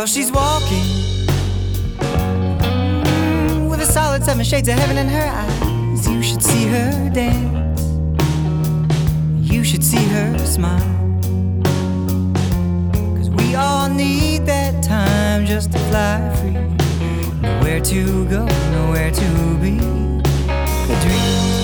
Well, she's walking with a solid 7 shades of heaven in her eyes. You should see her dance, you should see her smile. 'Cause we all need that time just to fly free. Nowhere to go, nowhere to be. A dream.